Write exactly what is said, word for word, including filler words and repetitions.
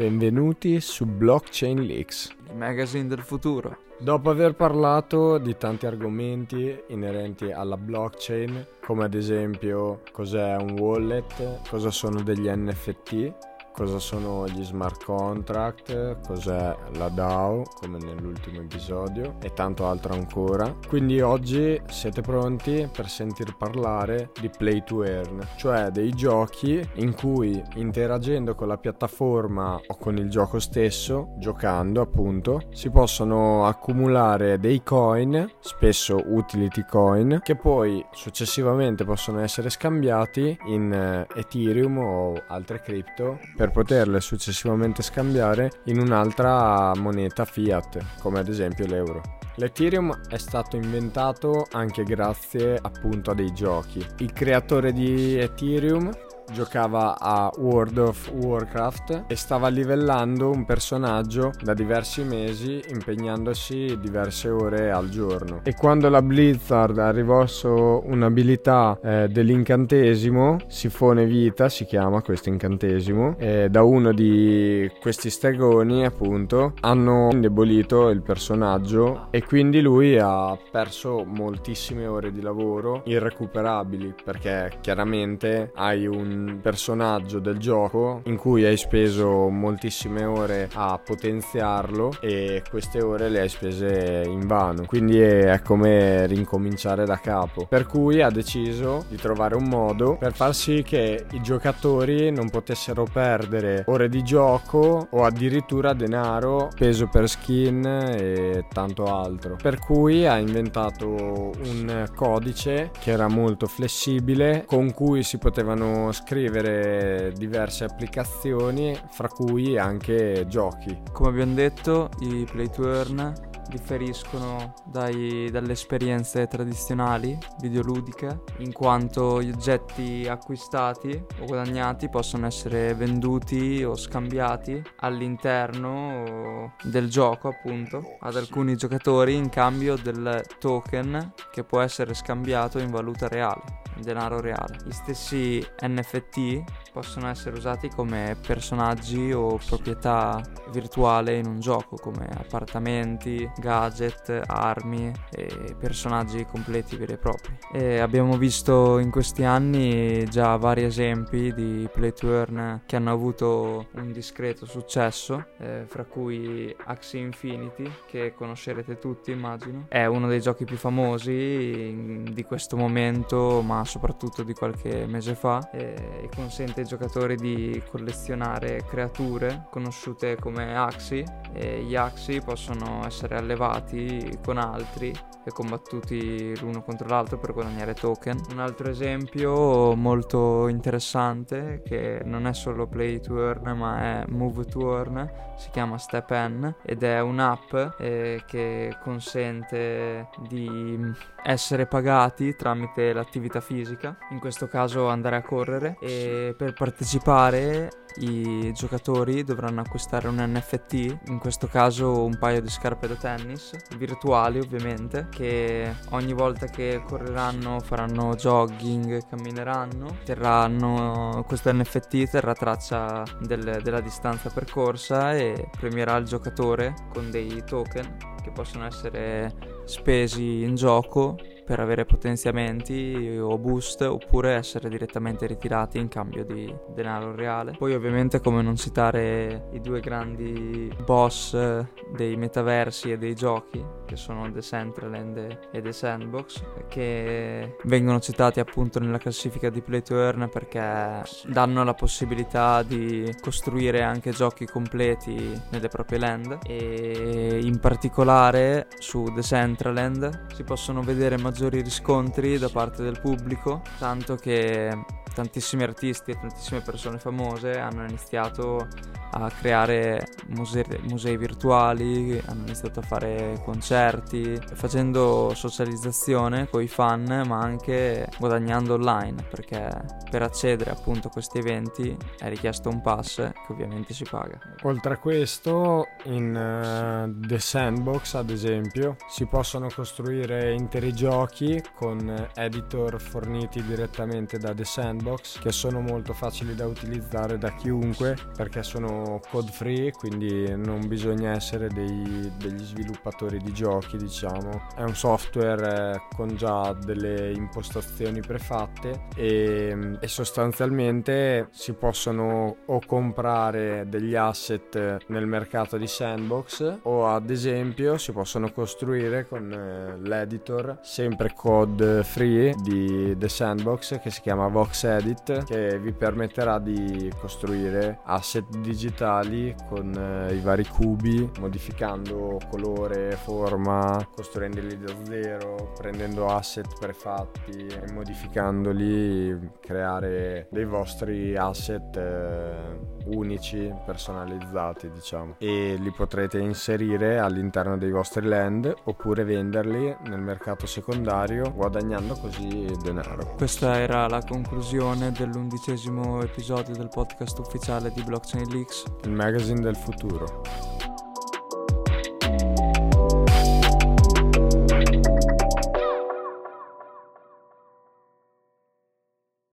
Benvenuti su Blockchain Leaks, il magazine del futuro. Dopo aver parlato di tanti argomenti inerenti alla blockchain, come ad esempio cos'è un wallet, cosa sono degli N F T, cosa sono gli smart contract, cos'è la DAO, come nell'ultimo episodio, e tanto altro ancora. Quindi oggi siete pronti per sentir parlare di play to earn, cioè dei giochi in cui, interagendo con la piattaforma o con il gioco stesso, giocando appunto, si possono accumulare dei coin, spesso utility coin, che poi successivamente possono essere scambiati in Ethereum o altre cripto, per poterle successivamente scambiare in un'altra moneta fiat, come ad esempio l'euro. L'Ethereum è stato inventato anche grazie appunto a dei giochi. Il creatore di Ethereum giocava a World of Warcraft e stava livellando un personaggio da diversi mesi, impegnandosi diverse ore al giorno. E quando la Blizzard ha rimosso un'abilità eh, dell'incantesimo, Sifone Vita si chiama questo incantesimo, eh, da uno di questi stregoni appunto, hanno indebolito il personaggio e quindi lui ha perso moltissime ore di lavoro irrecuperabili, perché chiaramente hai un personaggio del gioco in cui hai speso moltissime ore a potenziarlo e queste ore le hai spese invano, quindi è come rincominciare da capo, per cui ha deciso di trovare un modo per far sì che i giocatori non potessero perdere ore di gioco o addirittura denaro, peso per skin e tanto altro, per cui ha inventato un codice che era molto flessibile, con cui si potevano scrivere diverse applicazioni, fra cui anche giochi. Come abbiamo detto, i play to earn differiscono dai, dalle esperienze tradizionali videoludiche, in quanto gli oggetti acquistati o guadagnati possono essere venduti o scambiati all'interno del gioco appunto ad alcuni giocatori in cambio del token che può essere scambiato in valuta reale, in denaro reale. Gli stessi N F T possono essere usati come personaggi o proprietà virtuale in un gioco, come appartamenti, gadget, armi e personaggi completi veri e propri. E abbiamo visto in questi anni già vari esempi di play to earn che hanno avuto un discreto successo, eh, fra cui Axie Infinity, che conoscerete tutti immagino. È uno dei giochi più famosi di questo momento, ma soprattutto di qualche mese fa, e consente ai giocatori di collezionare creature conosciute come Axie, e gli Axie possono essere allevati con altri e combattuti l'uno contro l'altro per guadagnare token. Un altro esempio molto interessante, che non è solo play to earn ma è move to earn, si chiama Step N ed è un'app eh, che consente di essere pagati tramite l'attività fisica, in questo caso andare a correre, e per partecipare i giocatori dovranno acquistare un N F T, in questo caso un paio di scarpe da tennis, virtuali ovviamente, che ogni volta che correranno, faranno jogging, cammineranno, terranno, questo N F T terrà traccia del, della distanza percorsa e premierà il giocatore con dei token che possono essere spesi in gioco per avere potenziamenti o boost, oppure essere direttamente ritirati in cambio di denaro reale. Poi ovviamente, come non citare i due grandi boss dei metaversi e dei giochi, che sono Decentraland e The Sandbox, che vengono citati appunto nella classifica di play to earn perché danno la possibilità di costruire anche giochi completi nelle proprie land, e in particolare su Decentraland si possono vedere maggiori riscontri da parte del pubblico, tanto che tantissimi artisti e tantissime persone famose hanno iniziato a creare musei, musei virtuali, hanno iniziato a fare concerti, facendo socializzazione con i fan, ma anche guadagnando online, perché per accedere appunto a questi eventi è richiesto un pass che ovviamente si paga. Oltre a questo, in uh, The Sandbox ad esempio si possono costruire interi giochi con editor forniti direttamente da The Sandbox, che sono molto facili da utilizzare da chiunque perché sono sono code free, quindi non bisogna essere dei, degli sviluppatori di giochi, diciamo. È un software con già delle impostazioni prefatte e, e sostanzialmente si possono o comprare degli asset nel mercato di Sandbox, o ad esempio si possono costruire con eh, l'editor sempre code free di The Sandbox, che si chiama VoxEdit, che vi permetterà di costruire asset digitali con eh, i vari cubi, modificando colore, forma, costruendoli da zero, prendendo asset prefatti e modificandoli, creare dei vostri asset eh, unici, personalizzati, diciamo, e li potrete inserire all'interno dei vostri land oppure venderli nel mercato secondario, guadagnando così denaro. Questa era la conclusione dell'undicesimo episodio del podcast ufficiale di Blockchain Leaks, Il magazine del futuro.